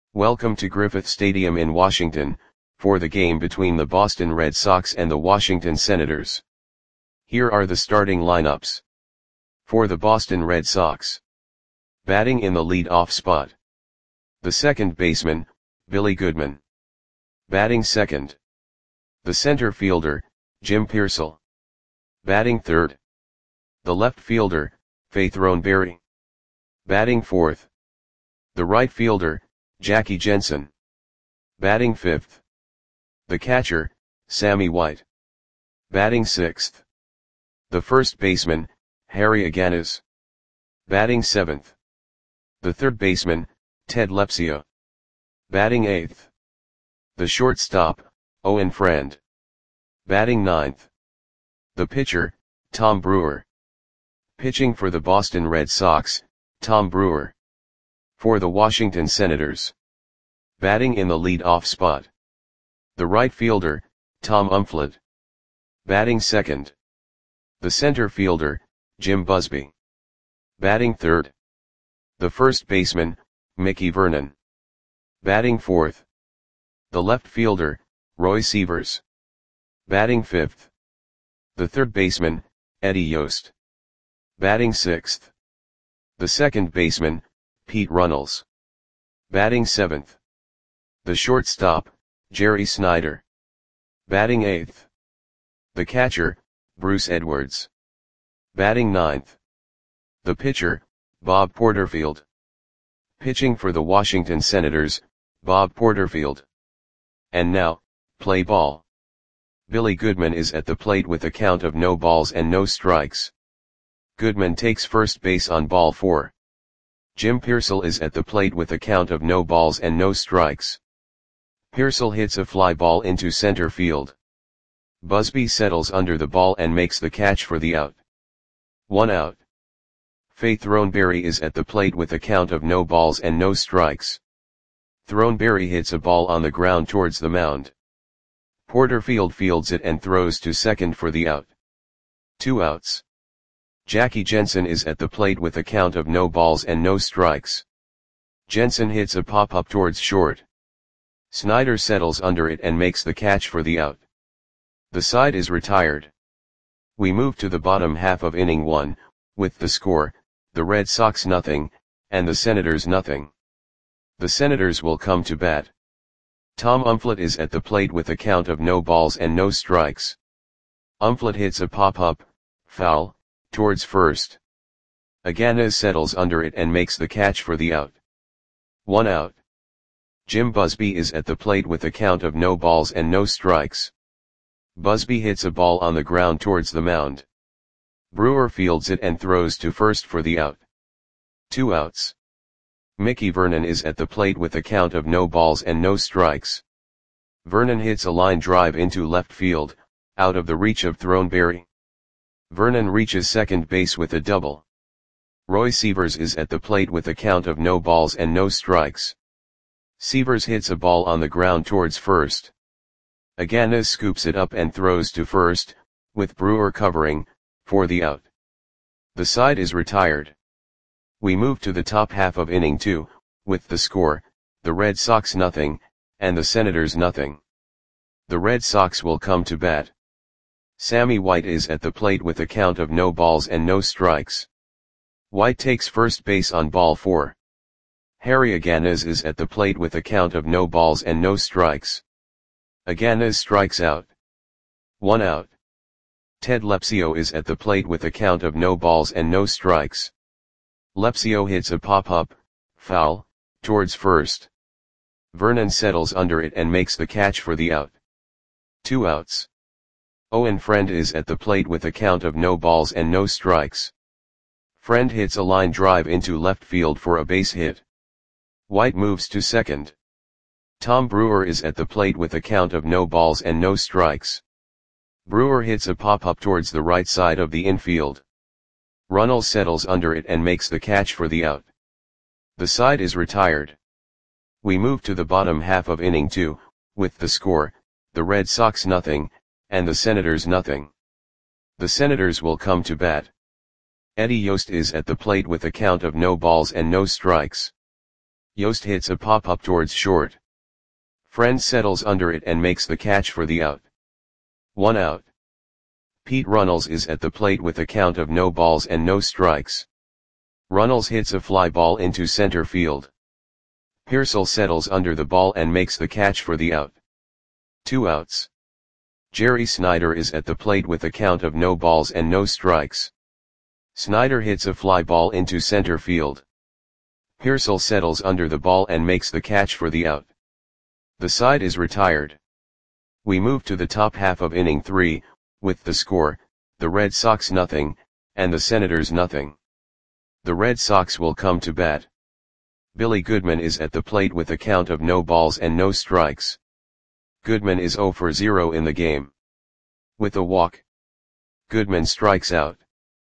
Welcome to Griffith Stadium in Washington, for the game between the Boston Red Sox and the Washington Senators. Here are the starting lineups. For the Boston Red Sox. Batting in the lead-off spot. The second baseman, Billy Goodman. Batting second. The center fielder, Jim Piersall. Batting third. The left fielder, Faith Roneberry. Batting fourth. The right fielder, Jackie Jensen. Batting fifth. The catcher, Sammy White. Batting sixth. The first baseman, Harry Aganes. Batting seventh. The third baseman, Ted Lepsio. Batting eighth. The shortstop, Owen Friend. Batting ninth. The pitcher, Tom Brewer. Pitching for the Boston Red Sox, Tom Brewer. For the Washington Senators. Batting in the lead-off spot. The right fielder, Tom Umflett. Batting second. The center fielder, Jim Busby. Batting third. The first baseman, Mickey Vernon. Batting fourth. The left fielder, Roy Sievers. Batting fifth. The third baseman, Eddie Yost. Batting sixth. The second baseman, Pete Runnels. Batting seventh. The shortstop, Jerry Snyder. Batting eighth. The catcher, Bruce Edwards. Batting ninth. The pitcher, Bob Porterfield. Pitching for the Washington Senators, Bob Porterfield. And now, play ball. Billy Goodman is at the plate with a count of no balls and no strikes. Goodman takes first base on ball 4. Jim Piersall is at the plate with a count of no balls and no strikes. Piersall hits a fly ball into center field. Busby settles under the ball and makes the catch for the out. 1 out. Faith Roneberry is at the plate with a count of no balls and no strikes. Roneberry hits a ball on the ground towards the mound. Porterfield fields it and throws to second for the out. 2 outs. Jackie Jensen is at the plate with a count of no balls and no strikes. Jensen hits a pop-up towards short. Snyder settles under it and makes the catch for the out. The side is retired. We move to the bottom half of inning 1, with the score, the Red Sox 0, and the Senators 0. The Senators will come to bat. Tom Umflett is at the plate with a count of no balls and no strikes. Umflett hits a pop-up, foul, towards first. Aganes settles under it and makes the catch for the out. 1 out. Jim Busby is at the plate with a count of no balls and no strikes. Busby hits a ball on the ground towards the mound. Brewer fields it and throws to first for the out. 2 outs. Mickey Vernon is at the plate with a count of no balls and no strikes. Vernon hits a line drive into left field, out of the reach of Roneberry. Vernon reaches second base with a double. Roy Sievers is at the plate with a count of no balls and no strikes. Sievers hits a ball on the ground towards first. Aganes scoops it up and throws to first, with Brewer covering, for the out. The side is retired. We move to the top half of inning 2, with the score, the Red Sox 0, and the Senators 0. The Red Sox will come to bat. Sammy White is at the plate with a count of no balls and no strikes. White takes first base on ball 4. Harry Aganes is at the plate with a count of no balls and no strikes. Aganes strikes out. 1 out. Ted Lepsio is at the plate with a count of no balls and no strikes. Lepsio hits a pop-up, foul, towards first. Vernon settles under it and makes the catch for the out. 2 outs. Owen Friend is at the plate with a count of no balls and no strikes. Friend hits a line drive into left field for a base hit. White moves to second. Tom Brewer is at the plate with a count of no balls and no strikes. Brewer hits a pop-up towards the right side of the infield. Runnels settles under it and makes the catch for the out. The side is retired. We move to the bottom half of inning 2, with the score, the Red Sox 0, and the Senators 0. The Senators will come to bat. Eddie Yost is at the plate with a count of no balls and no strikes. Yost hits a pop-up towards short. Friend settles under it and makes the catch for the out. 1 out. Pete Runnels is at the plate with a count of no balls and no strikes. Runnels hits a fly ball into center field. Pearsall settles under the ball and makes the catch for the out. 2 outs. Jerry Snyder is at the plate with a count of no balls and no strikes. Snyder hits a fly ball into center field. Pearsall settles under the ball and makes the catch for the out. The side is retired. We move to the top half of inning 3, with the score, the Red Sox nothing, and the Senators nothing. The Red Sox will come to bat. Billy Goodman is at the plate with a count of no balls and no strikes. Goodman is 0 for 0 in the game. With a walk, Goodman strikes out.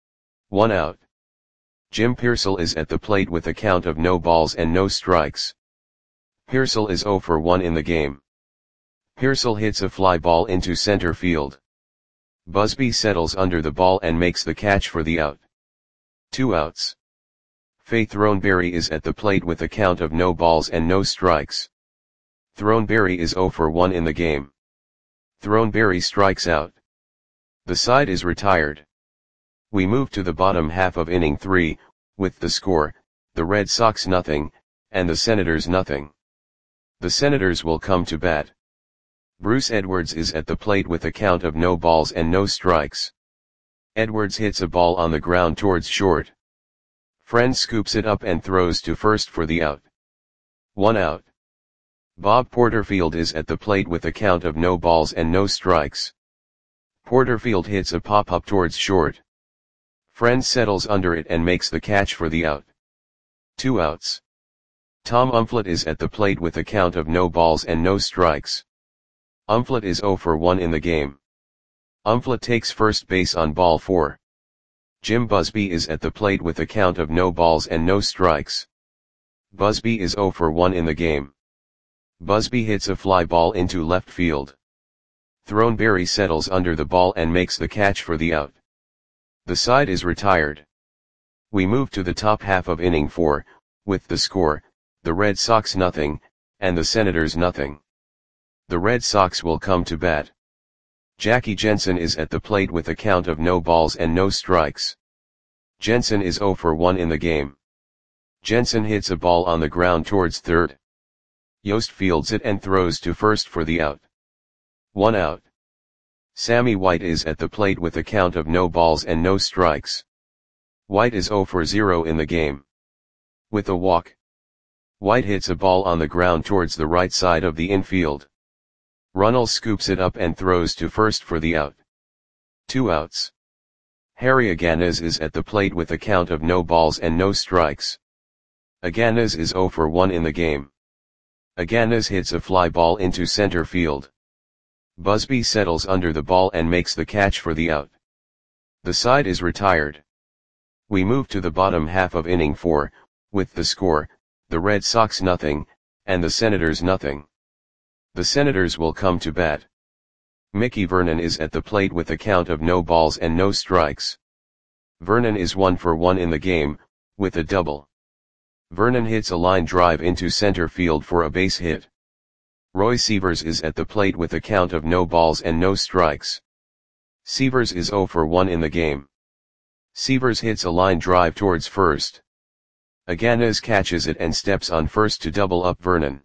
1 out. Jim Pearsall is at the plate with a count of no balls and no strikes. Pearsall is 0 for 1 in the game. Pearsall hits a fly ball into center field. Busby settles under the ball and makes the catch for the out. 2 outs. Faye Throneberry is at the plate with a count of no balls and no strikes. Throneberry is 0 for 1 in the game. Throneberry strikes out. The side is retired. We move to the bottom half of inning 3, with the score, the Red Sox nothing, and the Senators nothing. The Senators will come to bat. Bruce Edwards is at the plate with a count of no balls and no strikes. Edwards hits a ball on the ground towards short. Friend scoops it up and throws to first for the out. 1 out. Bob Porterfield is at the plate with a count of no balls and no strikes. Porterfield hits a pop-up towards short. Friend settles under it and makes the catch for the out. 2 outs. Tom Umflett is at the plate with a count of no balls and no strikes. Umflett is 0 for 1 in the game. Umflett takes first base on ball 4. Jim Busby is at the plate with a count of no balls and no strikes. Busby is 0 for 1 in the game. Busby hits a fly ball into left field. Throneberry settles under the ball and makes the catch for the out. The side is retired. We move to the top half of inning 4, with the score, the Red Sox nothing, and the Senators nothing. The Red Sox will come to bat. Jackie Jensen is at the plate with a count of no balls and no strikes. Jensen is 0 for 1 in the game. Jensen hits a ball on the ground towards third. Yost fields it and throws to first for the out. 1 out. Sammy White is at the plate with a count of no balls and no strikes. White is 0 for 0 in the game. With a walk, White hits a ball on the ground towards the right side of the infield. Runnels scoops it up and throws to first for the out. 2 outs. Harry Aganez is at the plate with a count of no balls and no strikes. Aganez is 0 for 1 in the game. Aganez hits a fly ball into center field. Busby settles under the ball and makes the catch for the out. The side is retired. We move to the bottom half of inning 4, with the score, the Red Sox nothing, and the Senators nothing. The Senators will come to bat. Mickey Vernon is at the plate with a count of no balls and no strikes. Vernon is 1 for 1 in the game, with a double. Vernon hits a line drive into center field for a base hit. Roy Sievers is at the plate with a count of no balls and no strikes. Sievers is 0 for 1 in the game. Sievers hits a line drive towards first. Aganez catches it and steps on first to double up Vernon.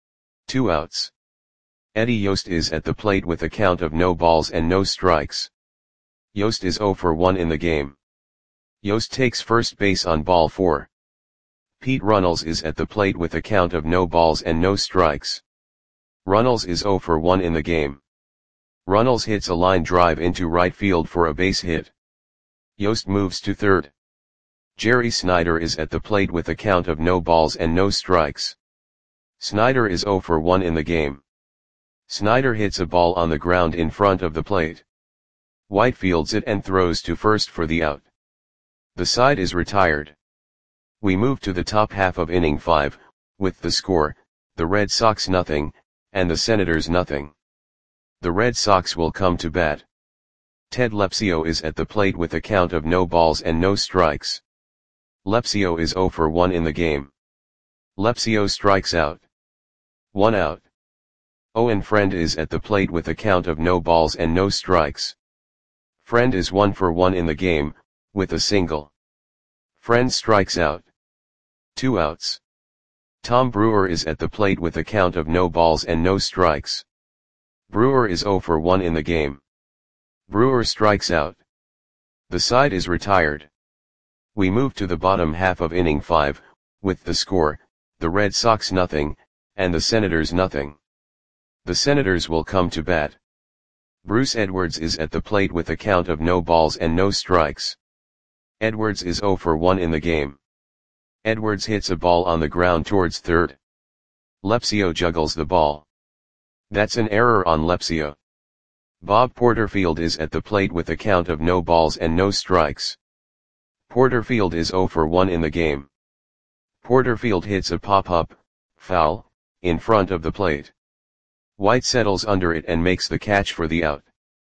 2 outs. Eddie Yost is at the plate with a count of no balls and no strikes. Yost is 0 for 1 in the game. Yost takes first base on ball 4. Pete Runnels is at the plate with a count of no balls and no strikes. Runnels is 0 for 1 in the game. Runnels hits a line drive into right field for a base hit. Yost moves to third. Jerry Snyder is at the plate with a count of no balls and no strikes. Snyder is 0 for 1 in the game. Snyder hits a ball on the ground in front of the plate. White fields it and throws to first for the out. The side is retired. We move to the top half of inning 5, with the score, the Red Sox nothing, and the Senators nothing. The Red Sox will come to bat. Ted Lepsio is at the plate with a count of no balls and no strikes. Lepsio is 0 for 1 in the game. Lepsio strikes out. 1 out. Owen Friend is at the plate with a count of no balls and no strikes. Friend is 1 for 1 in the game, with a single. Friend strikes out. 2 outs. Tom Brewer is at the plate with a count of no balls and no strikes. Brewer is 0 for 1 in the game. Brewer strikes out. The side is retired. We move to the bottom half of inning 5, with the score, the Red Sox nothing, and the Senators nothing. The Senators will come to bat. Bruce Edwards is at the plate with a count of no balls and no strikes. Edwards is 0 for 1 in the game. Edwards hits a ball on the ground towards third. Lepsio juggles the ball. That's an error on Lepsio. Bob Porterfield is at the plate with a count of no balls and no strikes. Porterfield is 0 for 1 in the game. Porterfield hits a pop-up, foul, in front of the plate. White settles under it and makes the catch for the out.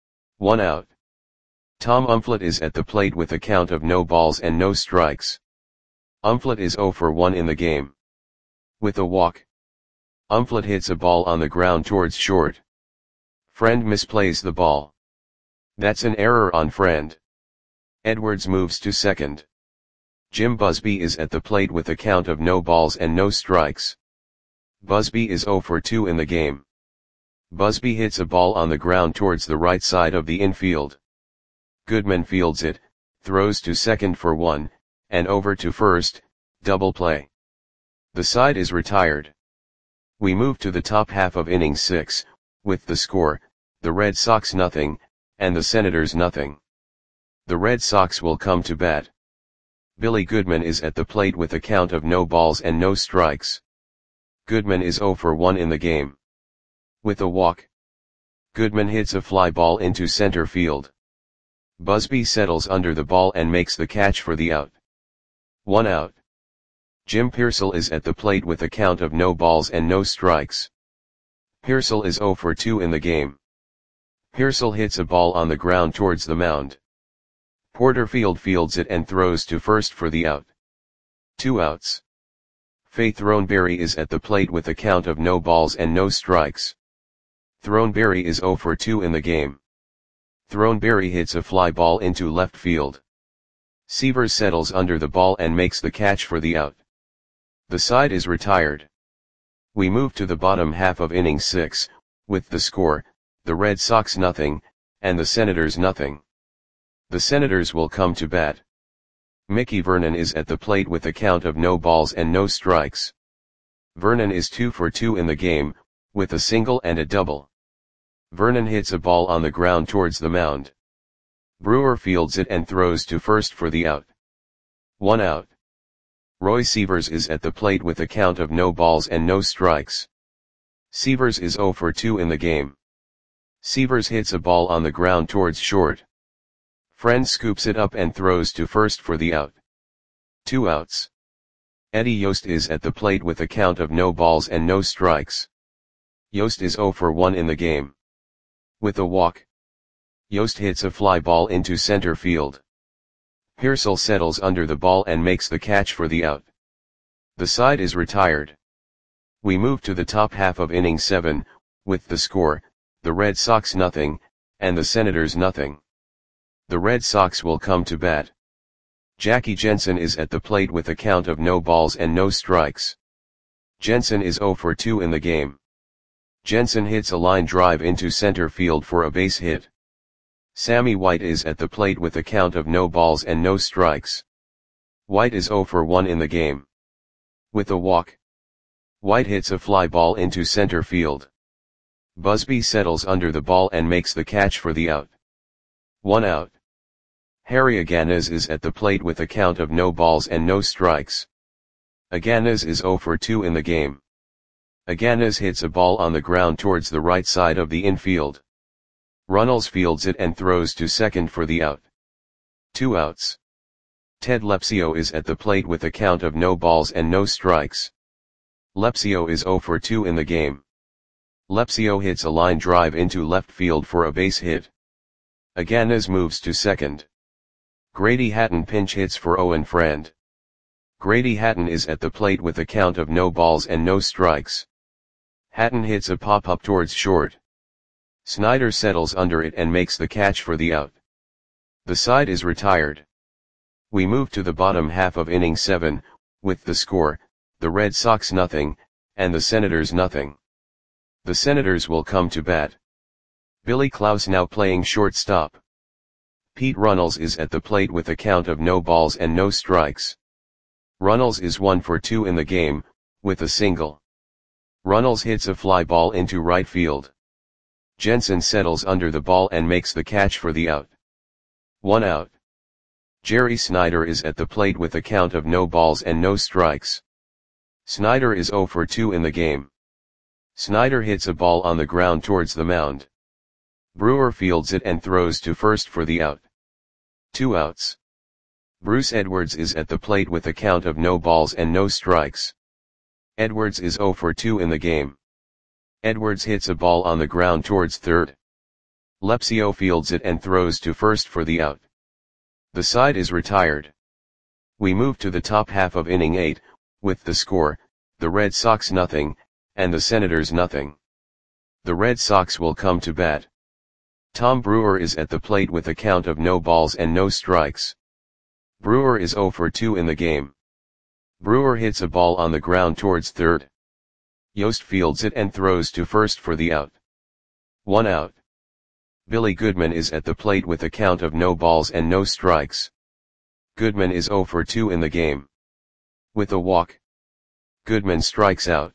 1 out. Tom Umflett is at the plate with a count of no balls and no strikes. Umflett is 0 for 1 in the game. With a walk. Umflett hits a ball on the ground towards short. Friend misplays the ball. That's an error on Friend. Edwards moves to second. Jim Busby is at the plate with a count of no balls and no strikes. Busby is 0 for 2 in the game. Busby hits a ball on the ground towards the right side of the infield. Goodman fields it, throws to second for 1, and over to first, double play. The side is retired. We move to the top half of inning 6, with the score, the Red Sox nothing, and the Senators nothing. The Red Sox will come to bat. Billy Goodman is at the plate with a count of no balls and no strikes. Goodman is 0 for 1 in the game. With a walk. Goodman hits a fly ball into center field. Busby settles under the ball and makes the catch for the out. 1 out. Jim Pearsall is at the plate with a count of no balls and no strikes. Pearsall is 0 for 2 in the game. Pearsall hits a ball on the ground towards the mound. Porterfield fields it and throws to first for the out. 2 outs. Faith Throneberry is at the plate with a count of no balls and no strikes. Throneberry is 0 for 2 in the game. Throneberry hits a fly ball into left field. Seavers settles under the ball and makes the catch for the out. The side is retired. We move to the bottom half of inning 6, with the score, the Red Sox nothing, and the Senators nothing. The Senators will come to bat. Mickey Vernon is at the plate with a count of no balls and no strikes. Vernon is 2 for 2 in the game, with a single and a double. Vernon hits a ball on the ground towards the mound. Brewer fields it and throws to first for the out. 1 out. Roy Seavers is at the plate with a count of no balls and no strikes. Seavers is 0 for 2 in the game. Seavers hits a ball on the ground towards short. Friend scoops it up and throws to first for the out. 2 outs. Eddie Yost is at the plate with a count of no balls and no strikes. Yost is 0 for 1 in the game. With a walk. Yost hits a fly ball into center field. Pearsall settles under the ball and makes the catch for the out. The side is retired. We move to the top half of inning 7, with the score, the Red Sox nothing, and the Senators nothing. The Red Sox will come to bat. Jackie Jensen is at the plate with a count of no balls and no strikes. Jensen is 0 for 2 in the game. Jensen hits a line drive into center field for a base hit. Sammy White is at the plate with a count of no balls and no strikes. White is 0 for 1 in the game. With a walk. White hits a fly ball into center field. Busby settles under the ball and makes the catch for the out. 1 out. Harry Aganez is at the plate with a count of no balls and no strikes. Aganez is 0 for 2 in the game. Aganez hits a ball on the ground towards the right side of the infield. Runnels fields it and throws to second for the out. 2 outs. Ted Lepsio is at the plate with a count of no balls and no strikes. Lepsio is 0 for 2 in the game. Lepsio hits a line drive into left field for a base hit. Aganez moves to second. Grady Hatton pinch hits for Owen Friend. Grady Hatton is at the plate with a count of no balls and no strikes. Hatton hits a pop-up towards short. Snyder settles under it and makes the catch for the out. The side is retired. We move to the bottom half of inning 7, with the score, the Red Sox nothing, and the Senators nothing. The Senators will come to bat. Billy Klaus now playing shortstop. Pete Runnels is at the plate with a count of no balls and no strikes. Runnels is 1 for 2 in the game, with a single. Runnels hits a fly ball into right field. Jensen settles under the ball and makes the catch for the out. 1 out. Jerry Snyder is at the plate with a count of no balls and no strikes. Snyder is 0 for 2 in the game. Snyder hits a ball on the ground towards the mound. Brewer fields it and throws to first for the out. 2 outs. Bruce Edwards is at the plate with a count of no balls and no strikes. Edwards is 0 for 2 in the game. Edwards hits a ball on the ground towards third. Lepsio fields it and throws to first for the out. The side is retired. We move to the top half of inning 8, with the score, the Red Sox nothing, and the Senators nothing. The Red Sox will come to bat. Tom Brewer is at the plate with a count of no balls and no strikes. Brewer is 0 for 2 in the game. Brewer hits a ball on the ground towards third. Yost fields it and throws to first for the out. 1 out. Billy Goodman is at the plate with a count of no balls and no strikes. Goodman is 0 for 2 in the game. With a walk, Goodman strikes out.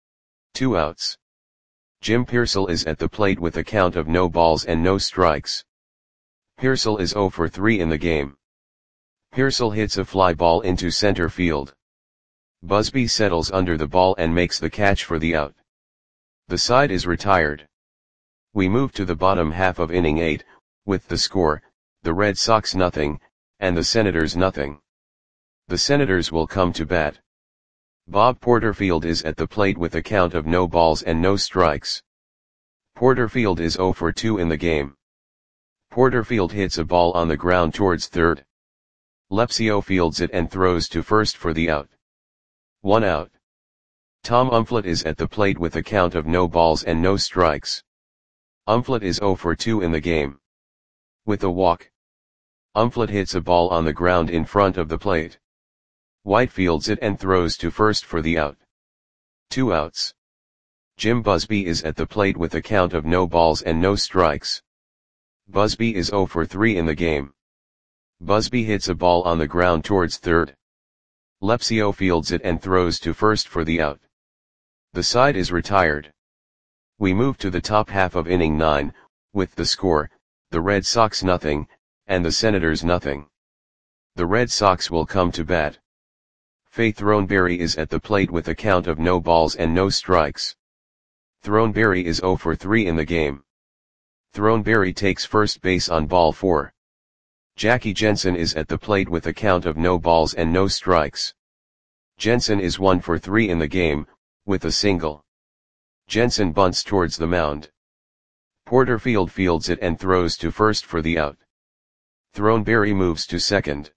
2 outs. Jim Piersall is at the plate with a count of no balls and no strikes. Piersall is 0 for 3 in the game. Piersall hits a fly ball into center field. Busby settles under the ball and makes the catch for the out. The side is retired. We move to the bottom half of inning 8, with the score, the Red Sox nothing, and the Senators nothing. The Senators will come to bat. Bob Porterfield is at the plate with a count of no balls and no strikes. Porterfield is 0 for 2 in the game. Porterfield hits a ball on the ground towards third. Lepsio fields it and throws to first for the out. 1 out. Tom Umflett is at the plate with a count of no balls and no strikes. Umflett is 0 for 2 in the game. With a walk, Umflett hits a ball on the ground in front of the plate. White fields it and throws to first for the out. 2 outs. Jim Busby is at the plate with a count of no balls and no strikes. Busby is 0 for 3 in the game. Busby hits a ball on the ground towards third. Lepsio fields it and throws to first for the out. The side is retired. We move to the top half of inning 9, with the score, the Red Sox nothing, and the Senators nothing. The Red Sox will come to bat. Faye Throneberry is at the plate with a count of no balls and no strikes. Throneberry is 0 for 3 in the game. Throneberry takes first base on ball 4. Jackie Jensen is at the plate with a count of no balls and no strikes. Jensen is 1 for 3 in the game, with a single. Jensen bunts towards the mound. Porterfield fields it and throws to first for the out. Throneberry moves to second.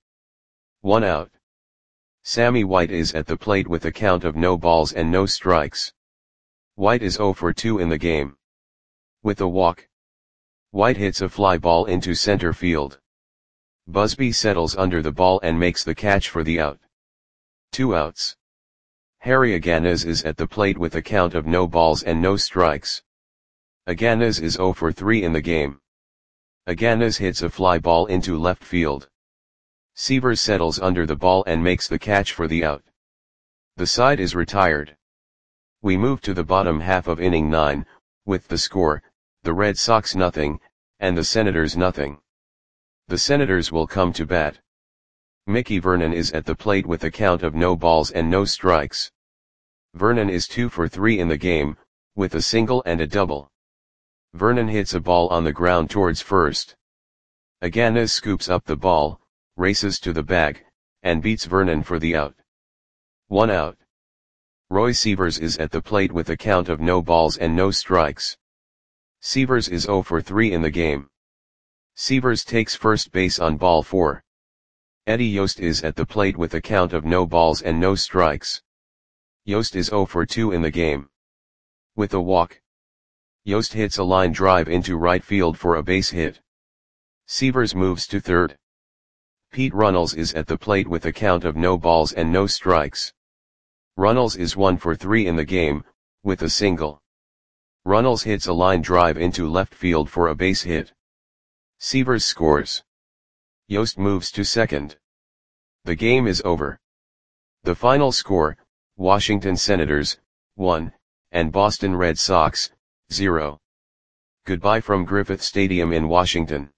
1 out. Sammy White is at the plate with a count of no balls and no strikes. White is 0 for 2 in the game. With a walk, White hits a fly ball into center field. Busby settles under the ball and makes the catch for the out. 2 outs. Harry Aganez is at the plate with a count of no balls and no strikes. Aganez is 0 for 3 in the game. Aganez hits a fly ball into left field. Severs settles under the ball and makes the catch for the out. The side is retired. We move to the bottom half of inning 9, with the score, the Red Sox nothing, and the Senators nothing. The Senators will come to bat. Mickey Vernon is at the plate with a count of no balls and no strikes. Vernon is 2 for 3 in the game, with a single and a double. Vernon hits a ball on the ground towards first. Aganez scoops up the ball, races to the bag, and beats Vernon for the out. 1 out. Roy Severs is at the plate with a count of no balls and no strikes. Severs is 0 for 3 in the game. Severs takes first base on ball 4. Eddie Yost is at the plate with a count of no balls and no strikes. Yost is 0 for 2 in the game. With a walk, Yost hits a line drive into right field for a base hit. Sievers moves to third. Pete Runnels is at the plate with a count of no balls and no strikes. Runnels is 1 for 3 in the game, with a single. Runnels hits a line drive into left field for a base hit. Sievers scores. Yost moves to second. The game is over. The final score, Washington Senators, 1, and Boston Red Sox, 0. Goodbye from Griffith Stadium in Washington.